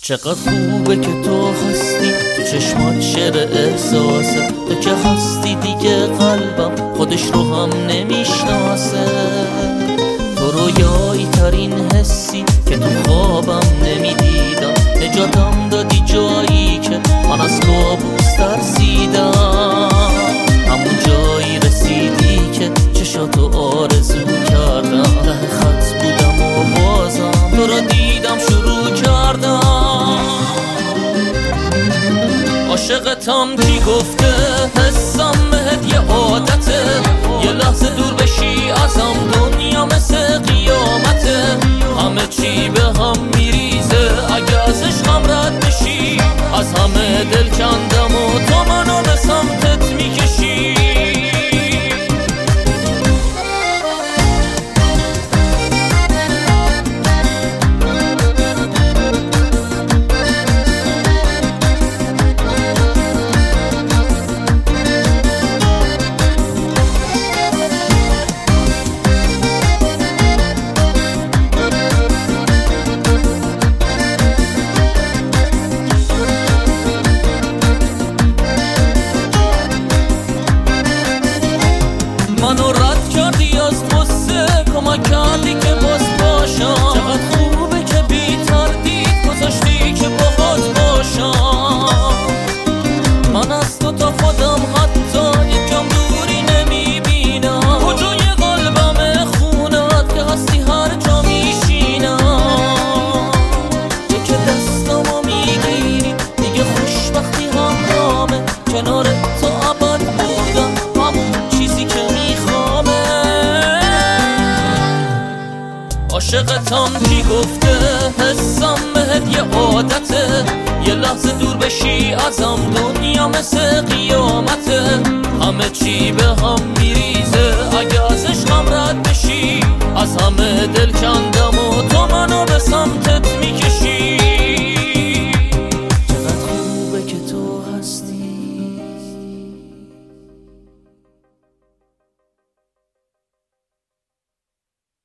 چقدر خوبه که تو هستی، تو چشمات شعر احساسه، تو که هستی دیگه قلبم خودش رو هم نمیشناسه. تو رویایی ترین حسی که تو خوابم نمیدیدم، نجاتم دادی جایی که من از کابوس ترسیدم. همون جایی رسیدی که چشاتو آرزو کردم، ته خط بودم و بازم تو را دیدم شروع کردم. عاشقتم کی گفته حسم بهت یه عادته، یه لحظه دور بشی ازم دنیا مثل قیامته. همه چی به هم میریزه اگه از عشقم رد بشی، از همه دل کندم و تو منو به سمتت میکشی. منو رد کردی از قصه، کمک کردی که باز باشم. چقدر خوبه که بی تردید گذاشتی که باهات باشم. من از تو تا خودم حتی یکم دوری نمیبینم، کجای قلبم خونت که هستی هر جا میشینم. که دستمو میگیری دیگه خوشبختی همرامه، کنار تو ابد بودم همون چیزی که عاشقتم کی گفته حسم بهت یه عادته، یه لحظه دور بشی ازم دنیا مثل قیامته. همه چی به هم میریزه اگه از عشقم رد بشی، از همه دل کنده